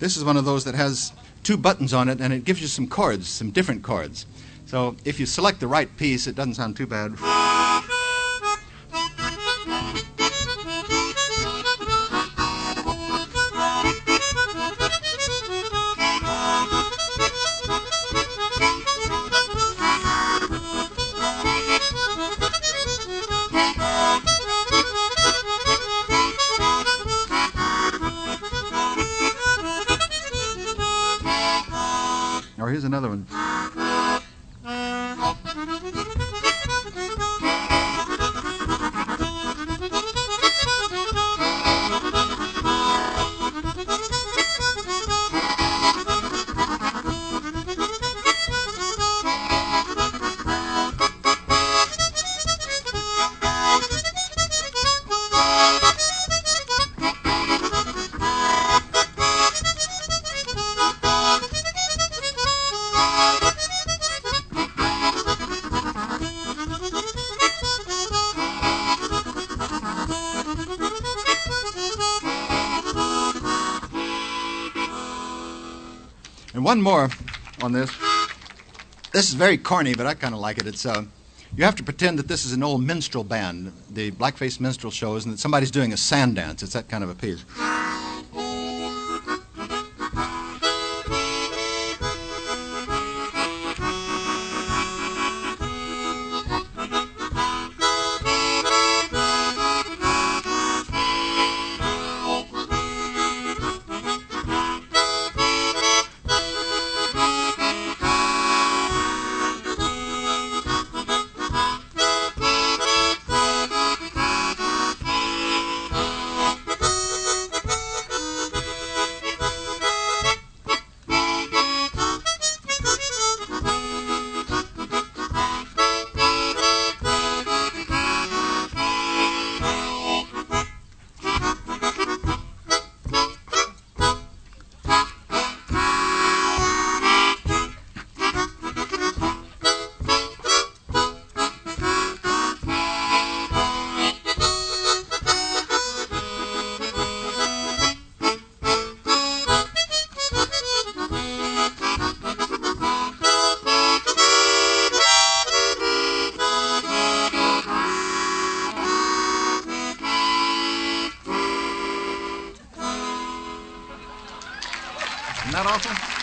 This is one of those that has two buttons on it, and it gives you some chords, some different chords. So if you select the right piece, it doesn't sound too bad. Or here's another one. And one more on this. This is very corny, but I kind of like it. It's you have to pretend that this is an old minstrel band, the blackface minstrel shows, and that somebody's doing a sand dance. It's that kind of a piece. Isn't that awesome?